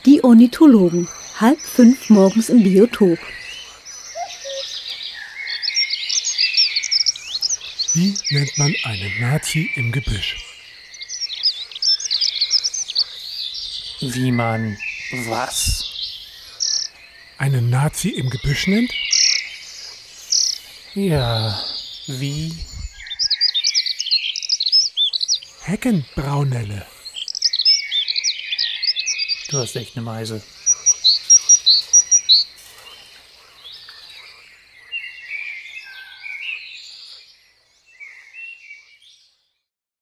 Die Ornithologen, 4:30 morgens im Biotop. Wie nennt man einen Nazi im Gebüsch? Wie man was? Einen Nazi im Gebüsch nennt? Ja, wie? Heckenbraunelle. Du hast echt eine Meise.